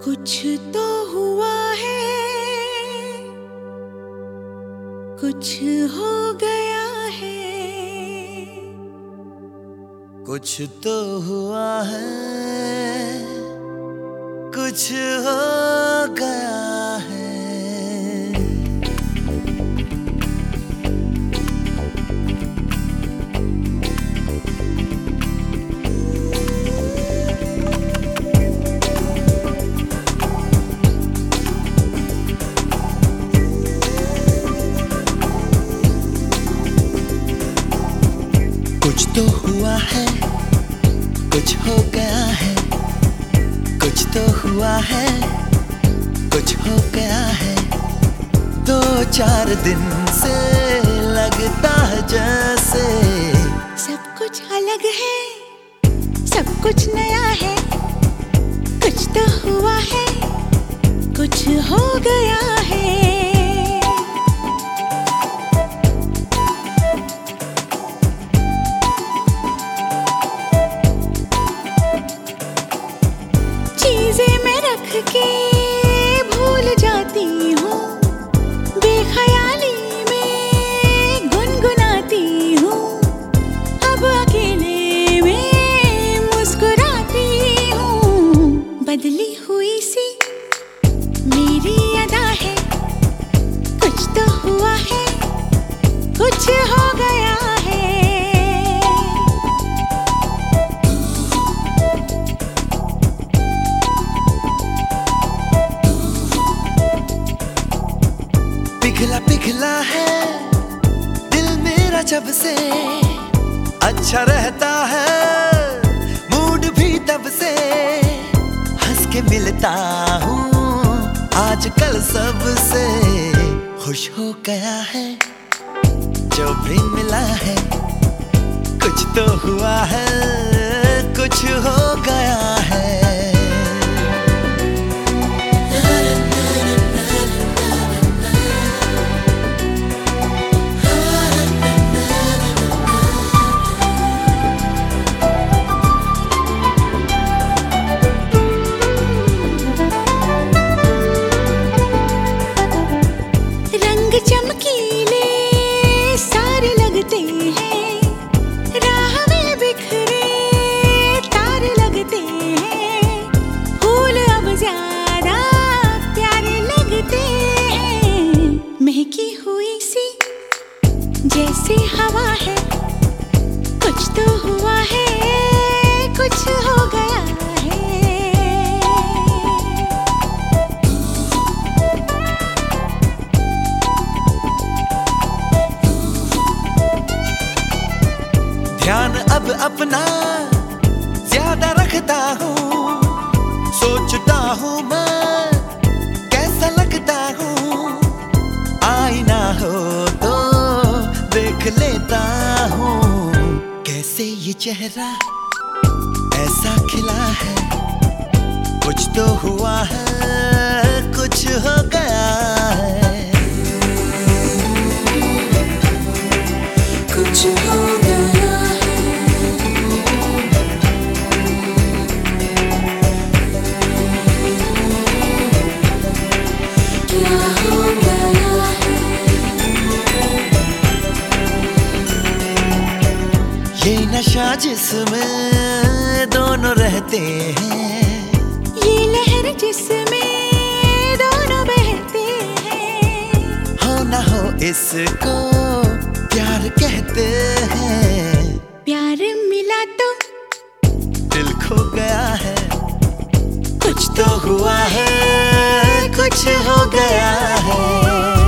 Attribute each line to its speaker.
Speaker 1: कुछ तो हुआ है, कुछ हो गया है,
Speaker 2: कुछ तो हुआ है, कुछ हो गया है। कुछ तो हुआ है, कुछ हो गया है, कुछ तो हुआ है, कुछ हो गया है। 2-4 दिन से लगता है जैसे
Speaker 1: सब कुछ अलग है, सब कुछ नया है। कुछ तो हुआ है, कुछ हो गया है। चीजें मैं रख के भूल जाती हूँ, बेख्याली में गुनगुनाती हूँ। अब अकेले में मुस्कुराती हूँ। बदली हुई सी मेरी अदा है, कुछ तो हुआ है, कुछ हो गया है।
Speaker 2: पिघला पिघला है दिल मेरा जब से, अच्छा रहता है मूड भी तब से। हंस के मिलता हूँ आजकल सबसे, खुश हो गया है जो भी मिला है। कुछ तो हुआ है, कुछ हो गया है।
Speaker 1: चमकीले सारे लगते हैं, राह में बिखरे तारे लगते हैं। फूल अब ज्यादा प्यारे लगते हैं। महकी हुई सी जैसे हवा है, कुछ तो हुआ है, कुछ हो गया है।
Speaker 2: ध्यान अब अपना ज्यादा रखता हूँ, सोचता हूँ मैं कैसा लगता हूँ। आईना हो तो देख लेता हूँ, कैसे ये चेहरा ऐसा खिला है। कुछ तो हुआ है, कुछ हो गया है।
Speaker 1: कुछ हो गया है, क्या हो गया है।
Speaker 2: ये नशा जिसमें दोनों रहते हैं,
Speaker 1: ये लहर जिसमें दोनों बहते हैं।
Speaker 2: हो ना हो इसको प्यार कहते हैं।
Speaker 1: प्यार मिला तो
Speaker 2: दिल खो गया है, कुछ तो हुआ है, कुछ हो गया है।